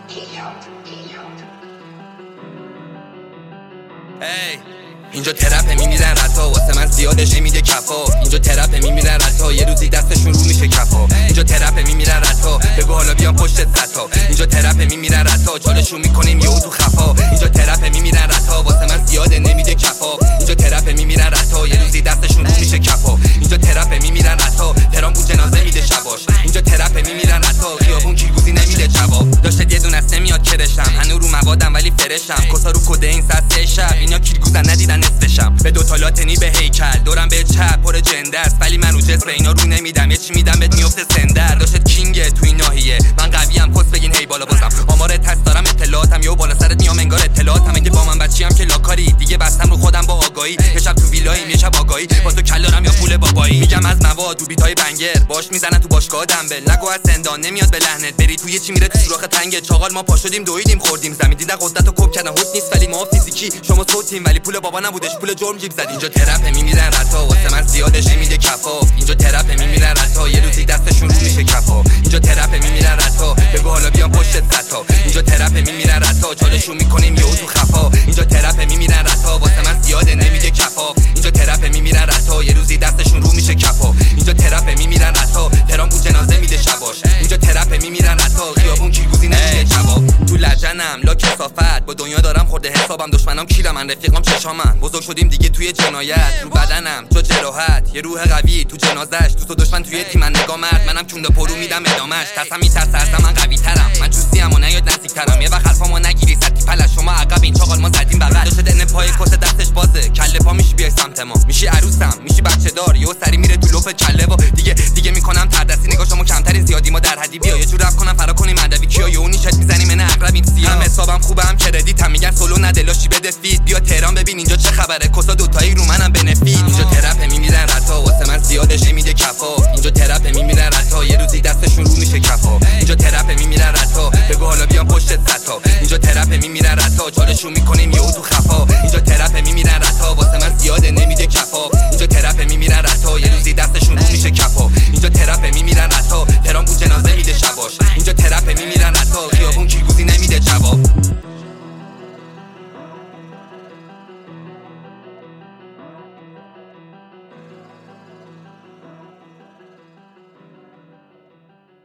اینجا ترپه میمیرن رتا واسه من زیادش نمیده کفا. اینجا ترپه میمیرن رتا یه روزی دستشون رو میشه کفا. اینجا ترپه میمیرن رتا بگو حالا بیان پشت ستا. اینجا ترپه میمیرن رتا چالشون میکنیم یهو تو خفا. اینجا ترپه میمیرن رتا واسه من زیاده نمیده کفا. اینجا ترپه میمیرن رتا یه روزی دستشون رو میشه کفا. اینجا ترپه میمیرن رتا تهران بود جنازه میده شباش. اینجا ترپه میمیرن رتا خیابون کیلگوزی نمیده جواب. داشت یه دونه است نمیاد کرشم هنو رو موادم ولی فرشم. کسا رو کد این ساعت 3 شب اینا کیلگوزن ندیدن نصفشم. به دو تا لاتنی به هیکل دورم به چپ پر جنده است ولی من رو جسم اینا رو نمیدم. یه چی میدم بهت میفته سندر. داشت کینگه تو این ناحیه من قویم پست بگین هی بالا بازم. آمار تست دارم اطلاعاتم یهو بالا سرت میام انگار اطلاعاتم. اگه با من بچیم که لاکاری دیگه بستم رو خودم با آگاهی. یه شب تو ویلاییم یه شب آگاهی با تو کلارم یا پول بابایی. میگم از مواد تو بیتای بنگر باش میزنن تو باشگاه دنبل. نگو از زندان نمیاد به لحنت بری تو یه چی میره تو سوراخ تنگ چاغال. ما پا شدیم دویدیم خوردیم زمین دیدن قدرت و کوب کردن حد نیست ولی ما فیزیکی شما صوتیم ولی پول بابا نبودش پول جرم جیب زد. اینجا ترپه میمیرن رتا واسه من زیادش نمیده کفا. اینجا ترپه میمیرن رتا یه روزی دستشون رو میشه کفا. اینجا ترپه میمیرن رتا بگو حالا بیان پشت ستا. اینجا ترپه میمیرن رتا چالشون میکنیم یهو تو خفا. اینجا ترپه میمیرن رتا واسه من زیاده نمیده کفا. اینجا ترپه میمیرن رتا یه روزی دستشون رو میشه کفا. اینجا ترپه میمیرن رتا تهران بود جنازه میده شباش. اینجا ترپه میمیرن رتا خیابون کیلگوزی نمیده جواب. تو لجنم لا کثافت با دنیا دارم خورده حسابم. دشمنام کیرم من رفیقام چشامن. بزرگ شدیم دیگه توی جنایت رو بدنم تو جراحت یه روح قوی تو جنازش. دوست و دشمن توی تیم من نگاه مرد منم کونده پرو میدم ادامش. ترسم میترسه از من قوی ترم من جوزیم و نیاد نزدیک ترم. یه وقت حرفامو نگیری سطحی پلش شما عقب این چاقال ما زدیم بغل. داشت دن پای کس دستش بازه کله پا میشی بیای سمت ما. میشی عروسم میشی بچه دار یهو سری میره تو لپ کله و دیگه میکنم تردستی. نگاهشمو کمترین زیادی ما در حدی بیا یه جور رفت کنم فرا کنیم ادبی کیا یهو نیشت میزنیم من عقرب این سیاه. هم حسابم خوبم کردیت هم میگن سولو ندلاشی بده فیت. بیا تهران ببین اینجا چه خبره کسا دوتایی رو منم بنفیت. اینجا ترپه میمیرن رتا واسه من زیادش نمیده کفا. اینجا ترپه میمیرن رتا یه روزی دستشون رو میشه کفا. اینجا ترپه میمیرن رتا بگو حالا بیان پشت ستا. اینجا ترپه میمیرن رتا چالشون میکنیم یهو تو خفا. اینجا